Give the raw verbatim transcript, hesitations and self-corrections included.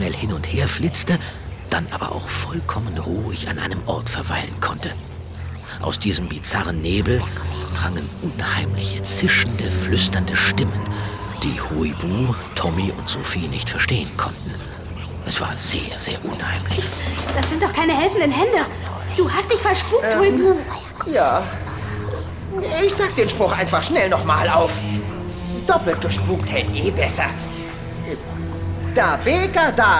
schnell hin und her flitzte, dann aber auch vollkommen ruhig an einem Ort verweilen konnte. Aus diesem bizarren Nebel drangen unheimliche, zischende, flüsternde Stimmen, die Huibu, Tommy und Sophie nicht verstehen konnten. Es war sehr, sehr unheimlich. Das sind doch keine helfenden Hände. Du hast dich verspuckt, ähm, Huibu. Ja. Ich sag den Spruch einfach schnell nochmal auf. Doppelt gespuckt hält eh besser. Da Beker, da